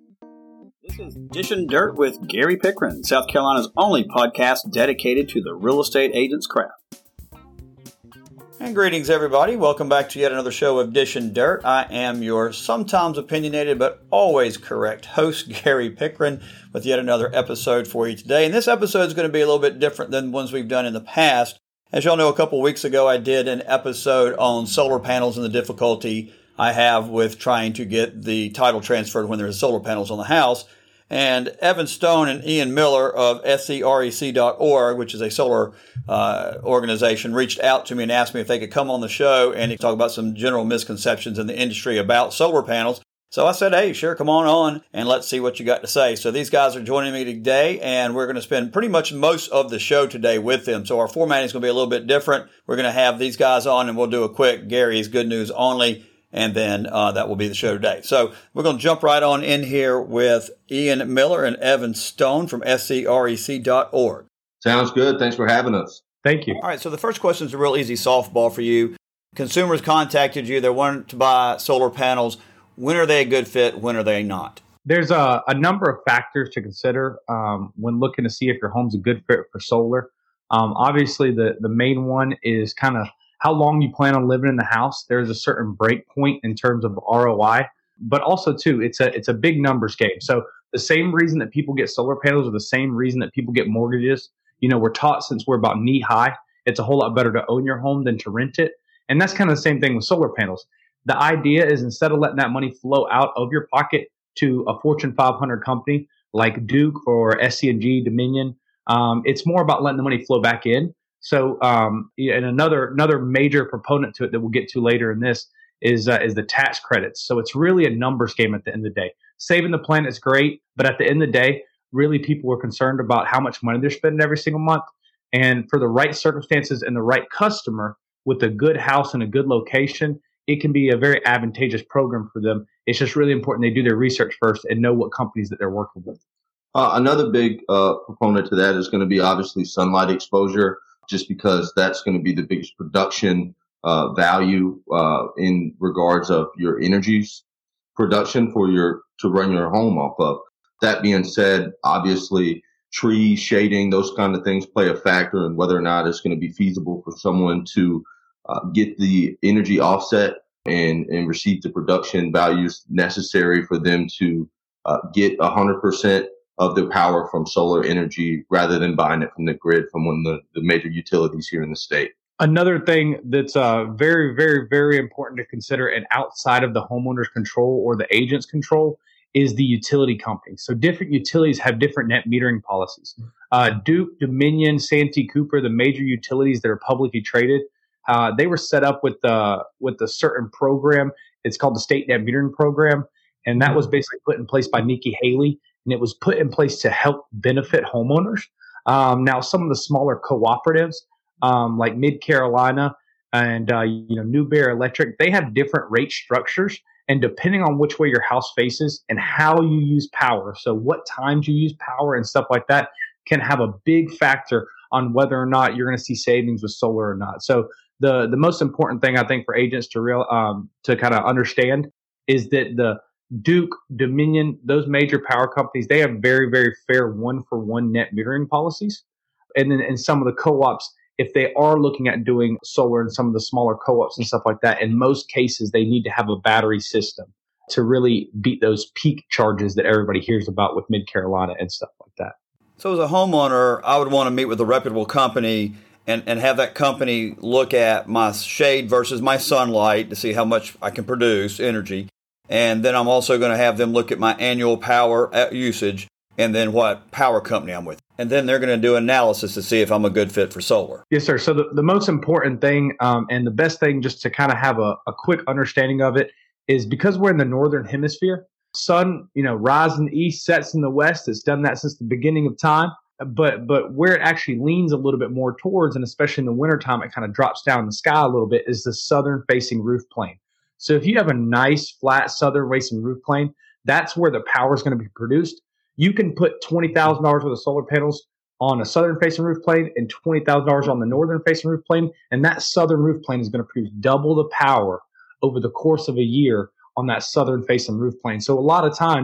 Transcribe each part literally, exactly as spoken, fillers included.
This is Dishing Dirt with Gary Pickren, South Carolina's only podcast dedicated to the real estate agent's craft. And greetings, everybody. Welcome back to yet another show of Dishing Dirt. I am your sometimes opinionated but always correct host, Gary Pickren, with yet another episode for you today. And this episode is going to be a little bit different than ones we've done in the past. As y'all know, a couple weeks ago, I did an episode on solar panels and the difficulty I have with trying to get the title transferred when there's solar panels on the house. And Evan Stone and Ian Miller of S E R E C dot org, which is a solar uh, organization, reached out to me and asked me if they could come on the show and talk about some general misconceptions in the industry about solar panels. So I said, hey, sure, come on on and let's see what you got to say. So these guys are joining me today, and we're going to spend pretty much most of the show today with them. So our format is going to be a little bit different. We're going to have these guys on, and we'll do a quick Gary's Good News Only. And then uh, that will be the show today. So we're going to jump right on in here with Ian Miller and Evan Stone from S E R E C dot org. Sounds good. Thanks for having us. Thank you. All right. So the first question is a real easy softball for you. Consumers contacted you. They wanted to buy solar panels. When are they a good fit? When are they not? There's a, a number of factors to consider um, when looking to see if your home's a good fit for solar. Um, obviously, the, the main one is kind of how long you plan on living in the house. There's a certain break point in terms of R O I, but also too, it's a it's a big numbers game. So the same reason that people get solar panels or the same reason that people get mortgages, you know, we're taught since we're about knee high, it's a whole lot better to own your home than to rent it. And that's kind of the same thing with solar panels. The idea is instead of letting that money flow out of your pocket to a Fortune five hundred company like Duke or S C and G, Dominion, um, it's more about letting the money flow back in. So, um, and another another major proponent to it that we'll get to later in this is uh, is the tax credits. So it's really a numbers game at the end of the day. Saving the planet is great, but at the end of the day, really people are concerned about how much money they're spending every single month. And for the right circumstances and the right customer with a good house and a good location, it can be a very advantageous program for them. It's just really important they do their research first and know what companies that they're working with. Uh, another big uh, proponent to that is going to be obviously sunlight exposure, just because that's going to be the biggest production uh, value uh, in regards of your energy production for your to run your home off of. That being said, obviously trees, shading, those kind of things play a factor in whether or not it's going to be feasible for someone to uh, get the energy offset and, and receive the production values necessary for them to uh, get one hundred percent of their power from solar energy rather than buying it from the grid from one of the, the major utilities here in the state. Another thing that's uh, very, very, very important to consider and outside of the homeowner's control or the agent's control is the utility company. So different utilities have different net metering policies. Uh, Duke, Dominion, Santee Cooper, the major utilities that are publicly traded, uh, they were set up with, uh, with a certain program. It's called the State Net Metering Program. And that was basically put in place by Nikki Haley. And it was put in place to help benefit homeowners. Um, now, some of the smaller cooperatives, um, like Mid Carolina and uh, you know New Bear Electric, they have different rate structures. And depending on which way your house faces and how you use power, so what times you use power and stuff like that, can have a big factor on whether or not you're going to see savings with solar or not. So the the most important thing I think for agents to real um, to kind of understand is that the Duke, Dominion, those major power companies, they have very, very fair one-for-one net metering policies. And then in some of the co-ops, if they are looking at doing solar in some of the smaller co-ops and stuff like that, in most cases, they need to have a battery system to really beat those peak charges that everybody hears about with Mid-Carolina and stuff like that. So as a homeowner, I would want to meet with a reputable company and, and have that company look at my shade versus my sunlight to see how much I can produce energy. And then I'm also going to have them look at my annual power usage and then what power company I'm with. And then they're going to do analysis to see if I'm a good fit for solar. Yes, sir. So the, the most important thing um, and the best thing just to kind of have a, a quick understanding of it is because we're in the northern hemisphere, sun, you know, rises in the east, sets in the west. It's done that since the beginning of time. But but where it actually leans a little bit more towards, and especially in the wintertime, it kind of drops down in the sky a little bit, is the southern facing roof plane. So if you have a nice, flat, southern-facing roof plane, that's where the power is going to be produced. You can put twenty thousand dollars worth of solar panels on a southern-facing roof plane and twenty thousand dollars on the northern-facing roof plane, and that southern roof plane is going to produce double the power over the course of a year on that southern-facing roof plane. So a lot of times,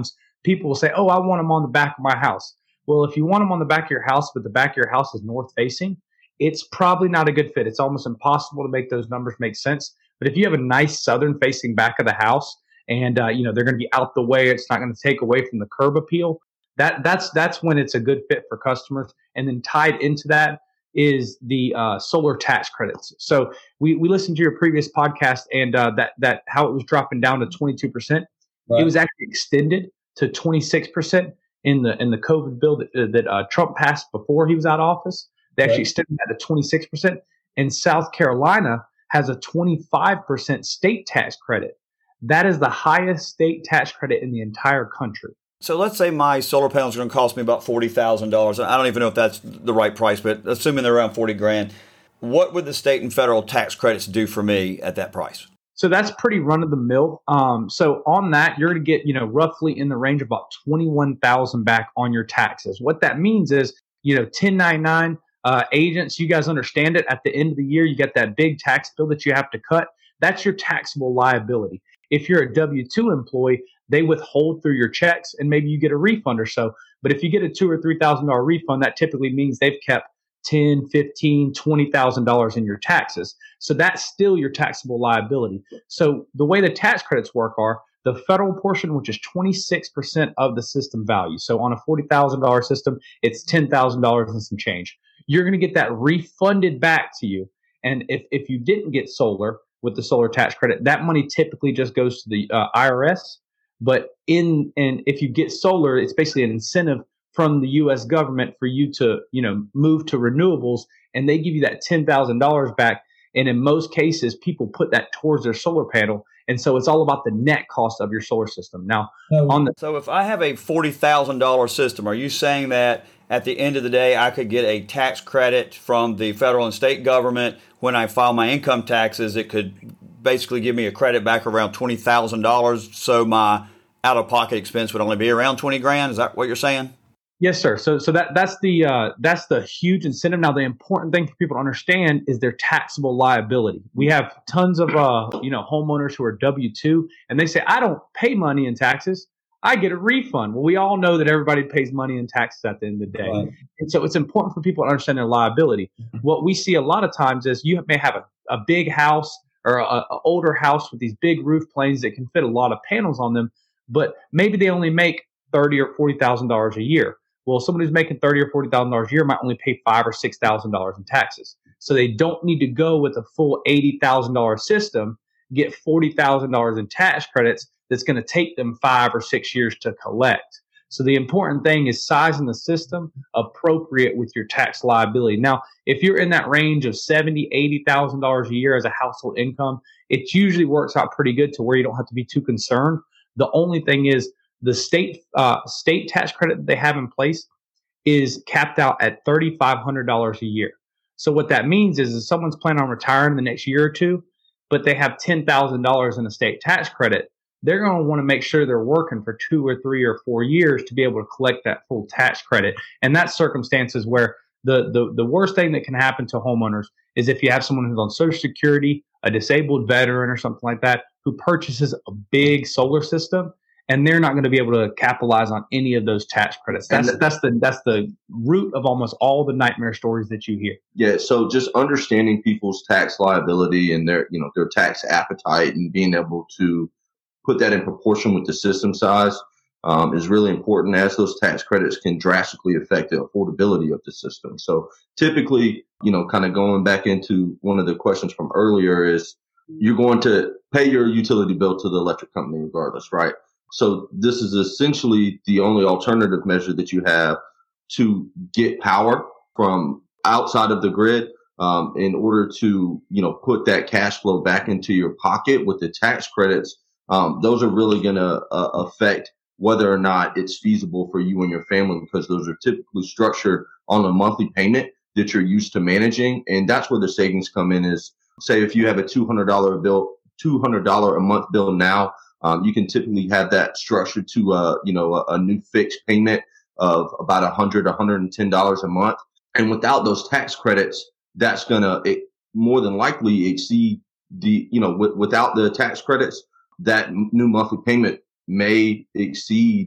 people will say, oh, I want them on the back of my house. Well, if you want them on the back of your house, but the back of your house is north facing, it's probably not a good fit. It's almost impossible to make those numbers make sense. But if you have a nice southern facing back of the house and, uh, you know, they're going to be out the way, it's not going to take away from the curb appeal, that that's that's when it's a good fit for customers. And then tied into that is the uh, solar tax credits. So we, we listened to your previous podcast and uh, that that how it was dropping down to twenty-two percent. Right. It was actually extended to twenty-six percent in the in the COVID bill that, that uh, Trump passed before he was out of office. They actually right. extended that to twenty-six percent. And South Carolina has a twenty-five percent state tax credit. That is the highest state tax credit in the entire country. So let's say my solar panels are going to cost me about forty thousand dollars. I don't even know if that's the right price, but assuming they're around forty grand, what would the state and federal tax credits do for me at that price? So that's pretty run of the mill. Um, so on that, you're going to get, you know, roughly in the range of about twenty-one thousand back on your taxes. What that means is, you know, ten ninety-nine uh, agents, you guys understand it. At the end of the year, you get that big tax bill that you have to cut. That's your taxable liability. If you're a W two employee, they withhold through your checks and maybe you get a refund or so. But if you get a two or three thousand dollar refund, that typically means they've kept ten, fifteen, twenty thousand dollars in your taxes. So that's still your taxable liability. So the way the tax credits work are the federal portion, which is twenty-six percent of the system value. So on a forty thousand dollar system, it's ten thousand dollars and some change. You're going to get that refunded back to you. And if, if you didn't get solar with the solar tax credit, that money typically just goes to the uh, I R S. But in and if you get solar, it's basically an incentive from the U S government for you to, you know, move to renewables, and they give you that ten thousand dollars back. And in most cases, people put that towards their solar panel. And so it's all about the net cost of your solar system. Now, so, on the so if I have a forty thousand dollars system, are you saying that at the end of the day, I could get a tax credit from the federal and state government when I file my income taxes? It could basically give me a credit back around twenty thousand dollars. So my out-of-pocket expense would only be around twenty grand. Is that what you're saying? Yes, sir. So, so that that's the uh, that's the huge incentive. Now, the important thing for people to understand is their taxable liability. We have tons of uh, you know homeowners who are W two, and they say, "I don't pay money in taxes. I get a refund." Well, we all know that everybody pays money in taxes at the end of the day, right. And so it's important for people to understand their liability. Mm-hmm. What we see a lot of times is you may have a, a big house or a, a older house with these big roof planes that can fit a lot of panels on them, but maybe they only make thirty or forty thousand dollars a year. Well, someone who's making thirty or forty thousand dollars a year might only pay five or six thousand dollars in taxes. So they don't need to go with a full eighty thousand dollar system, get forty thousand dollars in tax credits. That's going to take them five or six years to collect. So the important thing is sizing the system appropriate with your tax liability. Now, if you're in that range of seventy, eighty thousand dollars a year as a household income, it usually works out pretty good to where you don't have to be too concerned. The only thing is the state uh, state tax credit that they have in place is capped out at three thousand five hundred dollars a year. So what that means is if someone's planning on retiring in the next year or two, but they have ten thousand dollars in a state tax credit, they're going to want to make sure they're working for two or three or four years to be able to collect that full tax credit. And that's circumstances where the, the, the worst thing that can happen to homeowners is if you have someone who's on Social Security, a disabled veteran or something like that, who purchases a big solar system, and they're not going to be able to capitalize on any of those tax credits. That's the, that's the that's the root of almost all the nightmare stories that you hear. Yeah, so just understanding people's tax liability and their you know their tax appetite and being able to put that in proportion with the system size um, is really important, as those tax credits can drastically affect the affordability of the system. So typically, you know, kind of going back into one of the questions from earlier is you're going to pay your utility bill to the electric company regardless, right? So this is essentially the only alternative measure that you have to get power from outside of the grid um, in order to, you know, put that cash flow back into your pocket with the tax credits. Um, those are really going to uh, affect whether or not it's feasible for you and your family, because those are typically structured on a monthly payment that you're used to managing. And that's where the savings come in is, say, if you have a two hundred dollars bill, two hundred dollars a month bill now, Um, you can typically have that structured to a, you know, a, a new fixed payment of about one hundred dollars, one hundred ten dollars a month. And without those tax credits, that's going to more than likely exceed the, you know, w- without the tax credits, that new monthly payment may exceed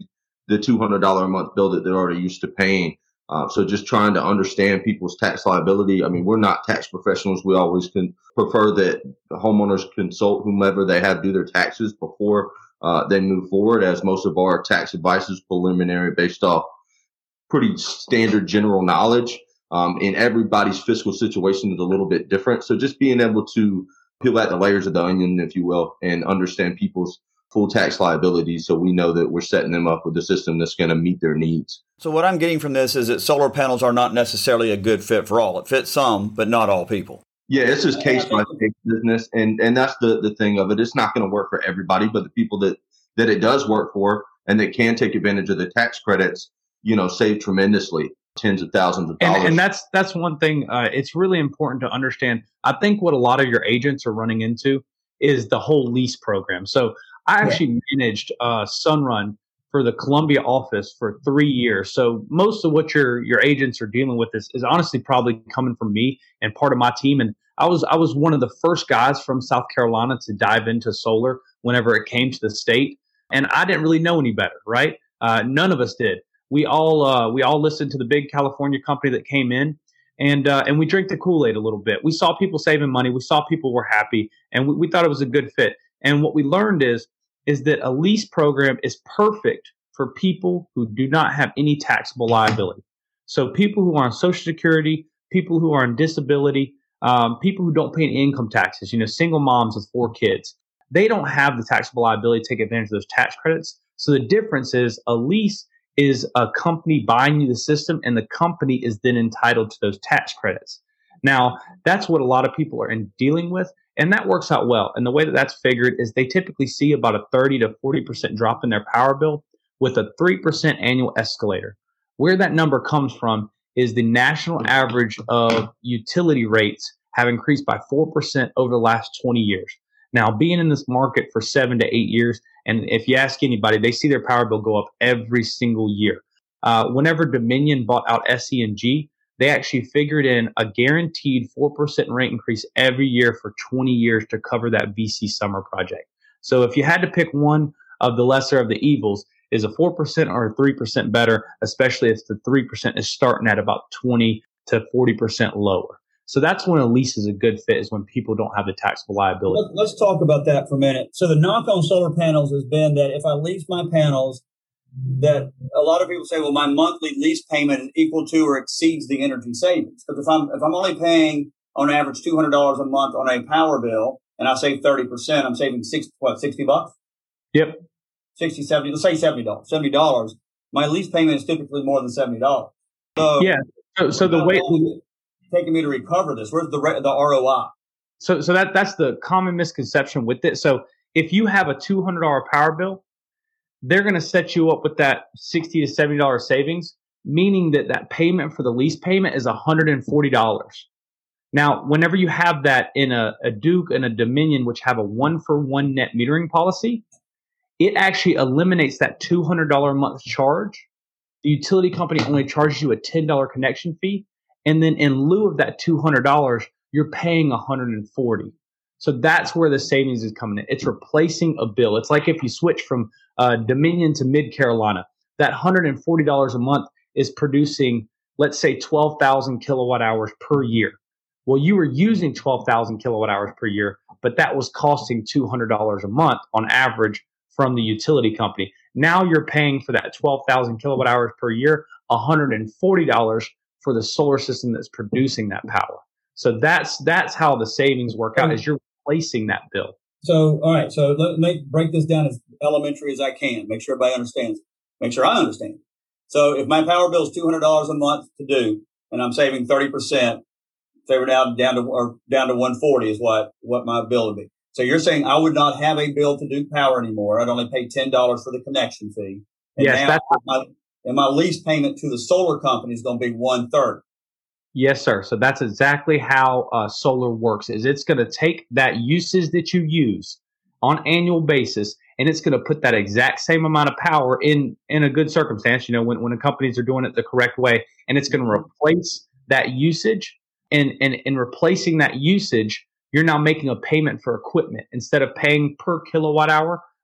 the two hundred dollars a month bill that they're already used to paying. Uh, so just trying to understand people's tax liability. I mean, we're not tax professionals. We always can prefer that the homeowners consult whomever they have do their taxes before uh, they move forward, as most of our tax advice is preliminary based off pretty standard general knowledge. Um, and everybody's fiscal situation is a little bit different. So just being able to peel back the layers of the onion, if you will, and understand people's full tax liability, so we know that we're setting them up with a system that's going to meet their needs. So what I'm getting from this is that solar panels are not necessarily a good fit for all. It fits some, but not all people. Yeah, it's just case by case business, and and that's the the thing of it. It's not going to work for everybody, but the people that that it does work for and that can take advantage of the tax credits, you know, save tremendously, tens of thousands of dollars. And, and that's that's one thing. Uh, it's really important to understand. I think what a lot of your agents are running into is the whole lease program. So I actually yeah. managed uh, Sunrun for the Columbia office for three years. So most of what your your agents are dealing with is, is honestly probably coming from me and part of my team. And I was I was one of the first guys from South Carolina to dive into solar whenever it came to the state. And I didn't really know any better, right? Uh, none of us did. We all uh, we all listened to the big California company that came in, and uh, and we drank the Kool-Aid a little bit. We saw people saving money. We saw people were happy, and we, we thought it was a good fit. And what we learned is is that a lease program is perfect for people who do not have any taxable liability. So people who are on Social Security, people who are on disability, um, people who don't pay any income taxes, you know, single moms with four kids, they don't have the taxable liability to take advantage of those tax credits. So the difference is a lease is a company buying you the system, and the company is then entitled to those tax credits. Now, that's what a lot of people are in dealing with. And that works out well. And the way that that's figured is they typically see about a thirty to forty percent drop in their power bill with a three percent annual escalator. Where that number comes from is the national average of utility rates have increased by four percent over the last twenty years. Now, being in this market for seven to eight years, and if you ask anybody, they see their power bill go up every single year. Uh, whenever Dominion bought out S E and G, they actually figured in a guaranteed four percent rate increase every year for twenty years to cover that V C summer project. So if you had to pick one of the lesser of the evils, is a four percent or a three percent better, especially if the three percent is starting at about twenty to forty percent lower. So that's when a lease is a good fit, is when people don't have the taxable liability. Let's talk about that for a minute. So the knock on solar panels has been that if I lease my panels, that a lot of people say, well, my monthly lease payment is equal to or exceeds the energy savings. Because if I'm if I'm only paying on average two hundred dollars a month on a power bill and I save thirty percent, I'm saving six, what, sixty bucks? Yep. sixty, seventy, let's say seventy dollars. seventy dollars. My lease payment is typically more than seventy dollars. So, yeah. So, so the way taking me to recover this, where's the the R O I? So, so that that's the common misconception with it. So if you have a two hundred dollars power bill, they're going to set you up with that sixty to seventy dollars savings, meaning that that payment for the lease payment is one hundred forty dollars. Now, whenever you have that in a, a Duke and a Dominion, which have a one-for-one net metering policy, it actually eliminates that two hundred dollars a month charge. The utility company only charges you a ten dollars connection fee. And then in lieu of that two hundred dollars, you're paying one hundred forty dollars. So that's where the savings is coming in. It's replacing a bill. It's like if you switch from uh, Dominion to Mid-Carolina, that one hundred forty dollars a month is producing, let's say, twelve thousand kilowatt hours per year. Well, you were using twelve thousand kilowatt hours per year, but that was costing two hundred dollars a month on average from the utility company. Now you're paying for that twelve thousand kilowatt hours per year, one hundred forty dollars for the solar system that's producing that power. So that's that's how the savings work out, is you're replacing that bill. So, all right. So let me break this down as elementary as I can. Make sure everybody understands. Make sure I understand. So if my power bill is two hundred dollars a month to do, and I'm saving thirty percent, say we're down, down to, or down to one hundred forty is what, what my bill would be. So you're saying I would not have a bill to Duke Power anymore. I'd only pay ten dollars for the connection fee. And yes, now that's my, and my lease payment to the solar company is going to be one third. Yes, sir. So that's exactly how uh, solar works. Is it's going to take that usage that you use on annual basis, and it's going to put that exact same amount of power in in a good circumstance. You know, when when the companies are doing it the correct way, and it's going to replace that usage. And and in replacing that usage, you're now making a payment for equipment instead of paying per kilowatt hour.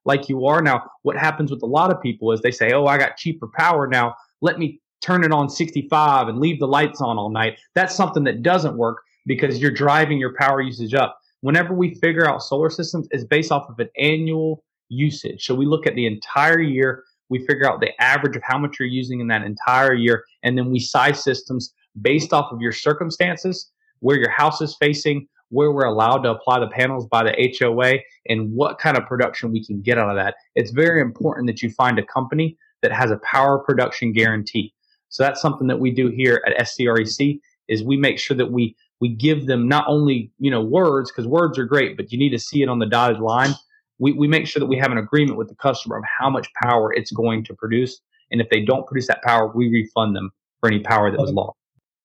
like you are. Now, what happens with a lot of people is they say, oh, I got cheaper power now. Let me turn it on sixty-five and leave the lights on all night. That's something that doesn't work because you're driving your power usage up. Whenever we figure out solar systems, it's based off of an annual usage. So we look at the entire year. We figure out the average of how much you're using in that entire year. And then we size systems based off of your circumstances, where your house is facing, where we're allowed to apply the panels by the H O A, and what kind of production we can get out of that. It's very important that you find a company that has a power production guarantee. So that's something that we do here at S C R E C is we make sure that we we give them not only, you know, words, because words are great, but you need to see it on the dotted line. We we make sure that we have an agreement with the customer of how much power it's going to produce. And if they don't produce that power, we refund them for any power that was lost.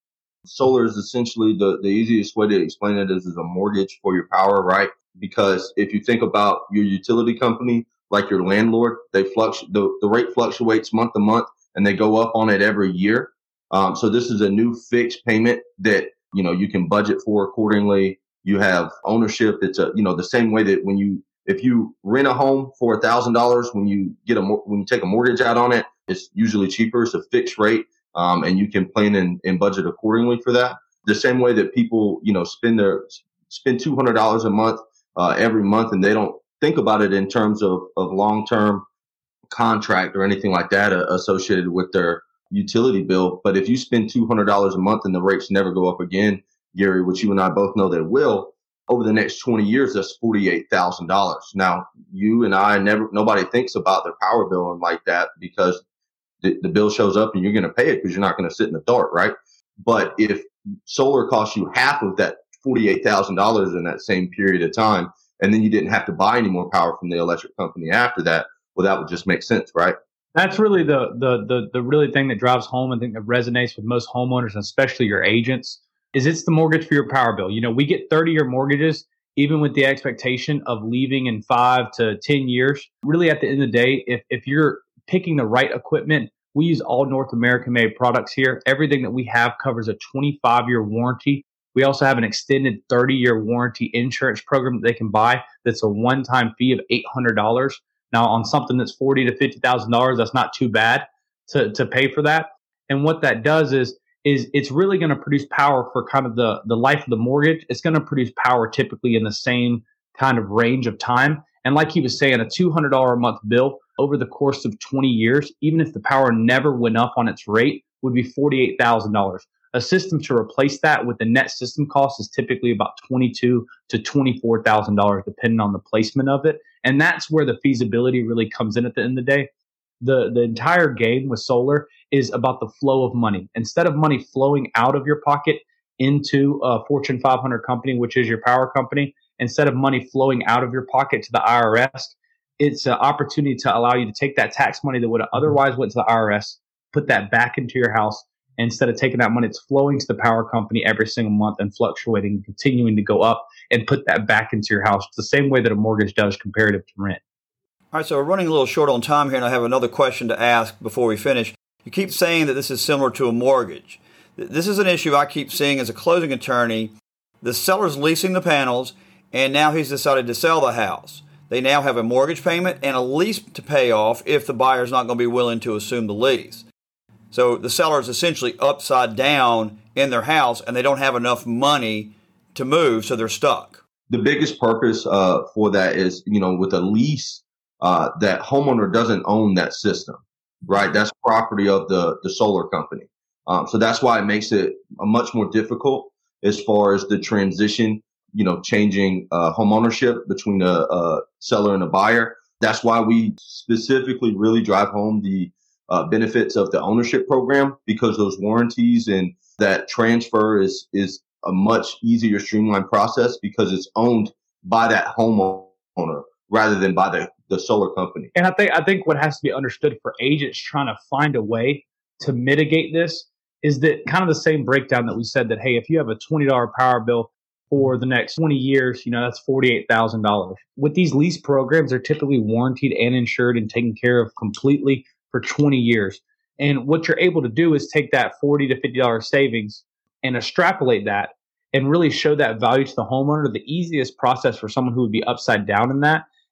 Solar is essentially the, the easiest way to explain it is, is a mortgage for your power, right? Because if you think about your utility company, like your landlord, they fluctu- the, the rate fluctuates month to month and they go up on it every year. Um, so this is a new fixed payment that, you know, you can budget for accordingly. You have ownership. It's a, you know, the same way that when you, if you rent a home for a thousand dollars, when you get a, when you take a mortgage out on it, it's usually cheaper. It's a fixed rate. Um, and you can plan and, and budget accordingly for that. The same way that people, you know, spend their, spend two hundred dollars a month, uh, every month, and they don't think about it in terms of, of long-term contract or anything like that uh, associated with their utility bill. But if you spend two hundred dollars a month and the rates never go up again, Gary, which you and I both know they will, over the next twenty years, that's forty-eight thousand dollars. Now, you and I never, nobody thinks about their power bill and like that because the, the bill shows up and you're going to pay it because you're not going to sit in the dark, right? But if solar costs you half of that forty-eight thousand dollars in that same period of time, and then you didn't have to buy any more power from the electric company after that, well, that would just make sense, right? That's really the the the the really thing that drives home. I think that resonates with most homeowners, and especially your agents, is it's the mortgage for your power bill. You know, we get thirty-year mortgages, even with the expectation of leaving in five to ten years. Really, at the end of the day, if if you're picking the right equipment, we use all North American made products here. Everything that we have covers a twenty-five year warranty. We also have an extended thirty year warranty insurance program that they can buy. That's a one-time fee of eight hundred dollars. Now, on something that's forty thousand to fifty thousand dollars, that's not too bad to, to pay for that. And what that does is, is it's really going to produce power for kind of the, the life of the mortgage. It's going to produce power typically in the same kind of range of time. And like he was saying, a two hundred dollars a month bill over the course of twenty years, even if the power never went up on its rate, would be forty-eight thousand dollars. A system to replace that with the net system cost is typically about twenty-two thousand to twenty-four thousand dollars, depending on the placement of it. And that's where the feasibility really comes in at the end of the day. The, the entire game with solar is about the flow of money. Instead of money flowing out of your pocket into a Fortune five hundred company, which is your power company, instead of money flowing out of your pocket to the I R S, it's an opportunity to allow you to take that tax money that would have otherwise went to the I R S, put that back into your house. Instead of taking that money, it's flowing to the power company every single month and fluctuating and continuing to go up, and put that back into your house. It's the same way that a mortgage does comparative to rent. All right, so we're running a little short on time here, and I have another question to ask before we finish. You keep saying that this is similar to a mortgage. This is an issue I keep seeing as a closing attorney. The seller's leasing the panels, and now he's decided to sell the house. They now have a mortgage payment and a lease to pay off if the buyer's not going to be willing to assume the lease. So the seller is essentially upside down in their house, and they don't have enough money to move, so they're stuck. The biggest purpose uh, for that is, you know, with a lease, uh, that homeowner doesn't own that system, right? That's property of the, the solar company. Um, so that's why it makes it a much more difficult as far as the transition, you know, changing uh, home ownership between a, a seller and a buyer. That's why we specifically really drive home the Uh, benefits of the ownership program, because those warranties and that transfer is is a much easier, streamlined process because it's owned by that homeowner rather than by the, the solar company. And I think I think what has to be understood for agents trying to find a way to mitigate this is that kind of the same breakdown that we said that, hey, if you have a twenty dollars power bill for the next twenty years, you know, that's forty-eight thousand dollars. With these lease programs, they're typically warranted and insured and taken care of completely for twenty years. And what you're able to do is take that forty to fifty dollars savings and extrapolate that and really show that value to the homeowner. The easiest process for someone who would be upside down in that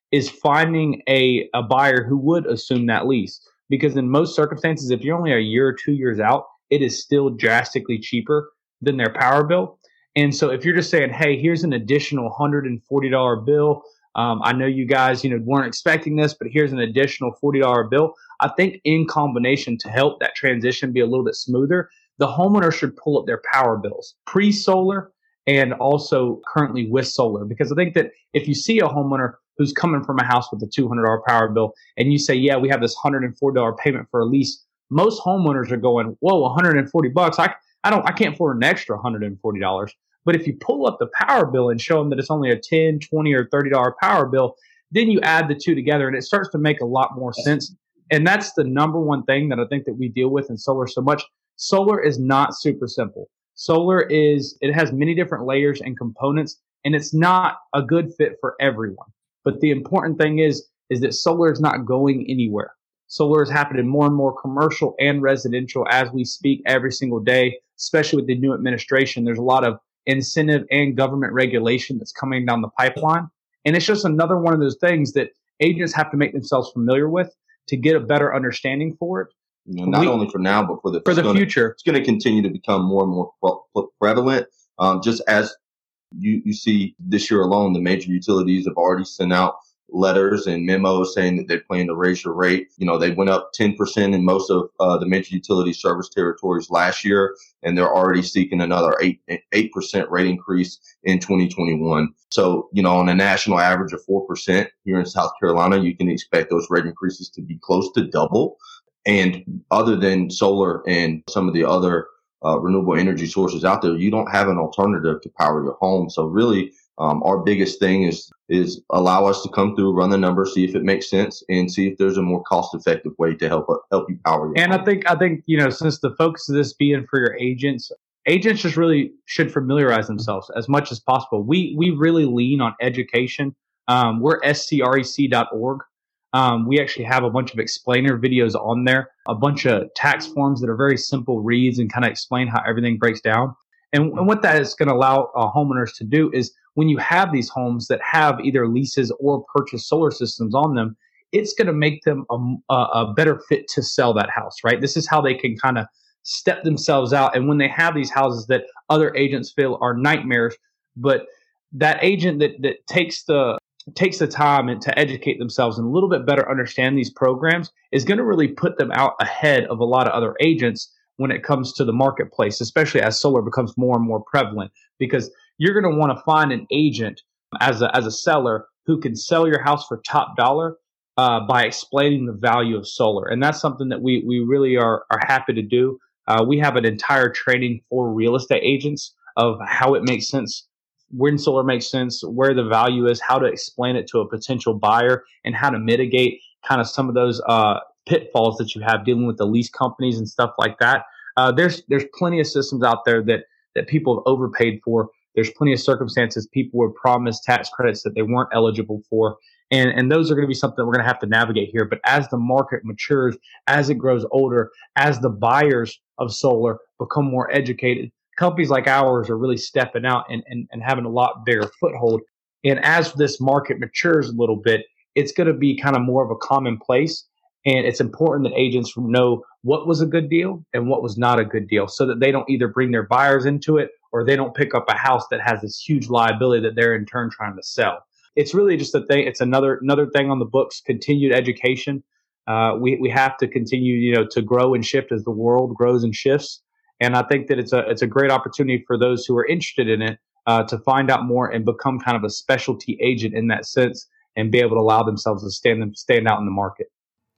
is finding a, a buyer who would assume that lease. Because in most circumstances, if you're only a year or two years out, it is still drastically cheaper than their power bill. And so if you're just saying, hey, here's an additional one hundred forty dollars bill. Um, I know you guys, you know, weren't expecting this, but here's an additional forty dollars bill. I think in combination to help that transition be a little bit smoother, the homeowner should pull up their power bills pre-solar and also currently with solar. Because I think that if you see a homeowner who's coming from a house with a two hundred dollars power bill and you say, yeah, we have this one hundred four dollars payment for a lease, most homeowners are going, whoa, one hundred forty bucks. I, I don't, I can't afford an extra one hundred forty dollars. But if you pull up the power bill and show them that it's only a ten, twenty, or thirty dollars power bill, then you add the two together and it starts to make a lot more sense. And that's the number one thing that I think that we deal with in solar so much. Solar is not super simple. Solar is, it has many different layers and components, and it's not a good fit for everyone. But the important thing is, is that solar is not going anywhere. Solar is happening more and more commercial and residential as we speak every single day, especially with the new administration. There's a lot of incentive and government regulation that's coming down the pipeline. And it's just another one of those things that agents have to make themselves familiar with to get a better understanding for it. You know, not we, only for now, but for the, for the gonna, future. It's going to continue to become more and more prevalent. Um, just as you, you see this year alone, the major utilities have already sent out letters and memos saying that they plan to raise your rate. You know, they went up ten percent in most of uh, the major utility service territories last year, and they're already seeking another eight, eight percent rate increase in twenty twenty-one. So, you know, on a national average of four percent here in South Carolina, you can expect those rate increases to be close to double. And other than solar and some of the other uh, renewable energy sources out there, you don't have an alternative to power your home. So really, um, our biggest thing is is allow us to come through, run the numbers, see if it makes sense, and see if there's a more cost-effective way to help help you power your and home. I think I think you know, since the focus of this being for your agents, agents just really should familiarize themselves as much as possible. We we really lean on education. Um, we're S C R E C dot org. Um, we actually have a bunch of explainer videos on there, a bunch of tax forms that are very simple reads and kind of explain how everything breaks down. And, and what that is going to allow uh, homeowners to do is when you have these homes that have either leases or purchase solar systems on them, it's going to make them a, a better fit to sell that house, right? This is how they can kind of step themselves out. And when they have these houses that other agents feel are nightmares, but that agent that, that takes the takes the time and to educate themselves and a little bit better understand these programs is going to really put them out ahead of a lot of other agents when it comes to the marketplace, especially as solar becomes more and more prevalent, because you're going to want to find an agent as a, as a seller who can sell your house for top dollar uh, by explaining the value of solar. And that's something that we, we really are, are happy to do. Uh, we have an entire training for real estate agents of how it makes sense, when solar makes sense, where the value is, how to explain it to a potential buyer, and how to mitigate kind of some of those uh, pitfalls that you have dealing with the lease companies and stuff like that. Uh, there's there's plenty of systems out there that that people have overpaid for. There's plenty of circumstances people were promised tax credits that they weren't eligible for. And, and those are going to be something we're going to have to navigate here. But as the market matures, as it grows older, as the buyers of solar become more educated, companies like ours are really stepping out and, and, and having a lot bigger foothold. And as this market matures a little bit, it's going to be kind of more of a commonplace. And it's important that agents know what was a good deal and what was not a good deal so that they don't either bring their buyers into it or they don't pick up a house that has this huge liability that they're in turn trying to sell. It's really just a thing. It's another another thing on the books, continued education. Uh, we, we have to continue, you know, to grow and shift as the world grows and shifts. And I think that it's a it's a great opportunity for those who are interested in it uh, to find out more and become kind of a specialty agent in that sense and be able to allow themselves to stand stand out in the market.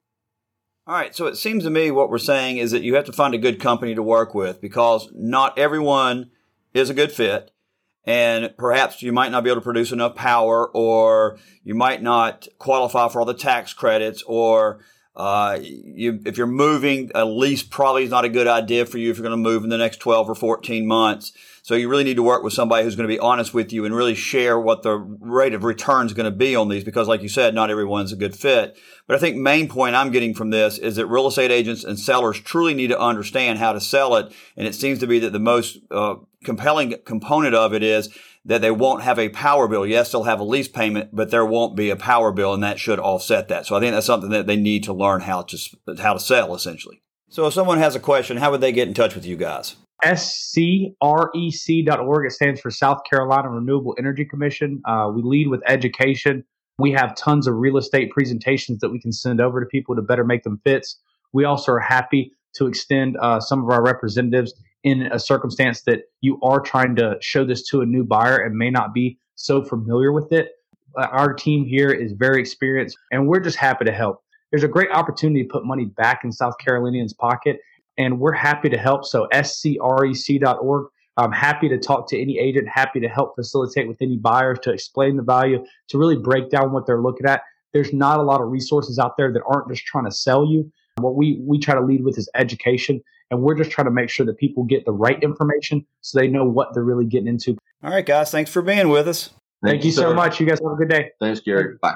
All right. So it seems to me what we're saying is that you have to find a good company to work with because not everyone is a good fit. And perhaps you might not be able to produce enough power, or you might not qualify for all the tax credits, or Uh, you, if you're moving, a lease probably is not a good idea for you if you're going to move in the next twelve or fourteen months. So you really need to work with somebody who's going to be honest with you and really share what the rate of return is going to be on these because, like you said, not everyone's a good fit. But I think main point I'm getting from this is that real estate agents and sellers truly need to understand how to sell it. And it seems to be that the most uh, compelling component of it is that they won't have a power bill. Yes, they'll have a lease payment, but there won't be a power bill, and that should offset that. So I think that's something that they need to learn how to how to sell, essentially. So if someone has a question, how would they get in touch with you guys? S C R E C dot org. It stands for South Carolina Renewable Energy Commission. Uh, we lead with education. We have tons of real estate presentations that we can send over to people to better make them fits. We also are happy to extend uh, some of our representatives in a circumstance that you are trying to show this to a new buyer and may not be so familiar with it. Uh, our team here is very experienced, and we're just happy to help. There's a great opportunity to put money back in South Carolinians' pocket, and we're happy to help. So S C R E C dot org. I'm happy to talk to any agent, happy to help facilitate with any buyers, to explain the value, to really break down what they're looking at. There's not a lot of resources out there that aren't just trying to sell you. What we, we try to lead with is education, and we're just trying to make sure that people get the right information so they know what they're really getting into. All right, guys. Thanks for being with us. Thank, Thank you so much. You guys have a good day. Thanks, Gary. Bye.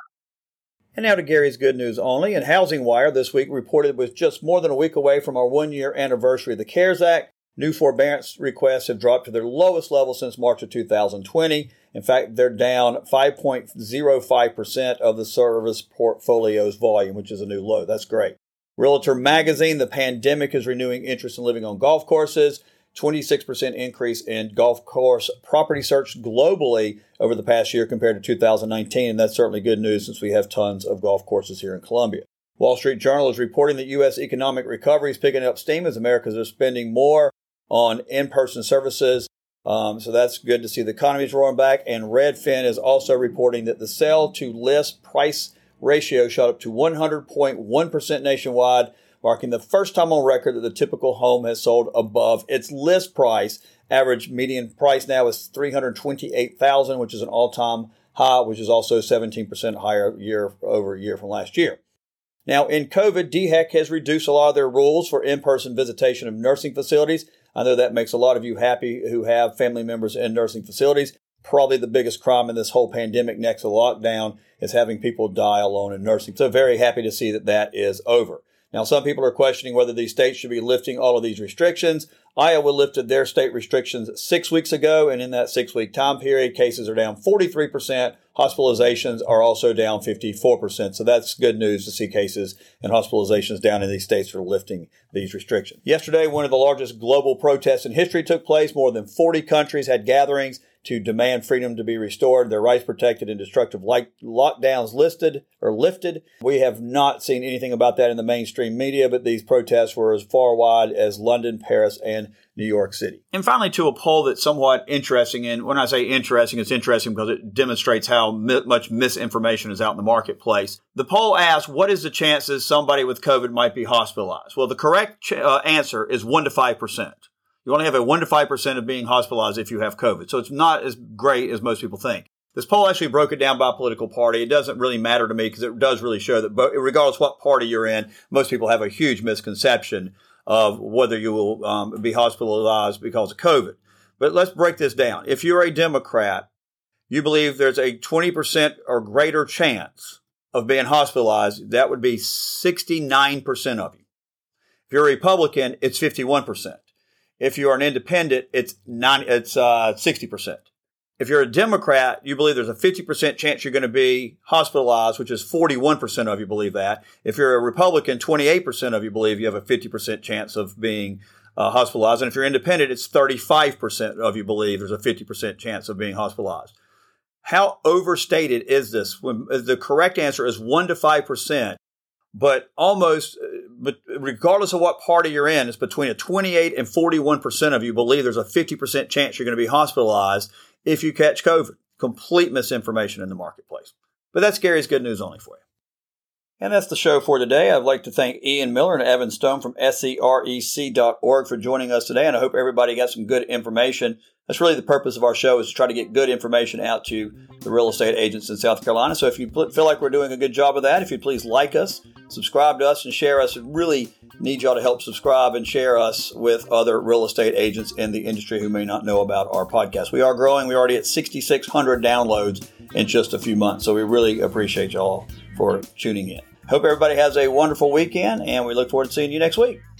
And now to Gary's good news only. And Housing Wire this week reported with just more than a week away from our one-year anniversary of the CARES Act, new forbearance requests have dropped to their lowest level since March of two thousand twenty. In fact, they're down five point zero five percent of the service portfolio's volume, which is a new low. That's great. Realtor Magazine, the pandemic is renewing interest in living on golf courses. twenty-six percent increase in golf course property search globally over the past year compared to two thousand nineteen. And that's certainly good news since we have tons of golf courses here in Columbia. Wall Street Journal is reporting that U S economic recovery is picking up steam as Americans are spending more on in-person services. Um, so that's good to see the economy is roaring back. And Redfin is also reporting that the sell to list price ratio shot up to one hundred point one percent nationwide, marking the first time on record that the typical home has sold above its list price. Average median price now is three hundred twenty-eight thousand dollars, which is an all-time high, which is also seventeen percent higher year over year from last year. Now, in COVID, D H E C has reduced a lot of their rules for in-person visitation of nursing facilities. I know that makes a lot of you happy who have family members in nursing facilities. Probably the biggest crime in this whole pandemic next to lockdown is having people die alone in nursing. So very happy to see that that is over. Now, some people are questioning whether these states should be lifting all of these restrictions. Iowa lifted their state restrictions six weeks ago, and in that six-week time period, cases are down forty-three percent. Hospitalizations are also down fifty-four percent. So that's good news to see cases and hospitalizations down in these states that are lifting these restrictions. Yesterday, one of the largest global protests in history took place. More than forty countries had gatherings to demand freedom to be restored, their rights protected, and destructive lockdowns listed or lifted. We have not seen anything about that in the mainstream media, but these protests were as far wide as London, Paris, and New York City. And finally, to a poll that's somewhat interesting, and when I say interesting, it's interesting because it demonstrates how mi- much misinformation is out in the marketplace. The poll asked, what is the chances somebody with COVID might be hospitalized? Well, the correct ch- uh, answer is one to five percent. You only have a one to five percent of being hospitalized if you have COVID. So it's not as great as most people think. This poll actually broke it down by political party. It doesn't really matter to me because it does really show that regardless what party you're in, most people have a huge misconception of whether you will um, be hospitalized because of COVID. But let's break this down. If you're a Democrat, you believe there's a twenty percent or greater chance of being hospitalized. That would be sixty-nine percent of you. If you're a Republican, it's fifty-one percent. If you're an independent, it's nine, it's uh, sixty percent. If you're a Democrat, you believe there's a fifty percent chance you're going to be hospitalized, which is forty-one percent of you believe that. If you're a Republican, twenty-eight percent of you believe you have a fifty percent chance of being uh, hospitalized. And if you're independent, it's thirty-five percent of you believe there's a fifty percent chance of being hospitalized. How overstated is this? When the correct answer is one to five percent. But almost, but regardless of what party you're in, it's between a twenty-eight and forty-one percent of you believe there's a fifty percent chance you're going to be hospitalized if you catch COVID. Complete misinformation in the marketplace. But that's Gary's good news only for you. And that's the show for today. I'd like to thank Ian Miller and Evan Stone from S C R E C dot org for joining us today. And I hope everybody got some good information. That's really the purpose of our show, is to try to get good information out to the real estate agents in South Carolina. So if you feel like we're doing a good job of that, if you'd please like us, subscribe to us, and share us. We really need y'all to help subscribe and share us with other real estate agents in the industry who may not know about our podcast. We are growing. We're already at sixty-six hundred downloads in just a few months. So we really appreciate y'all for tuning in. Hope everybody has a wonderful weekend, and we look forward to seeing you next week.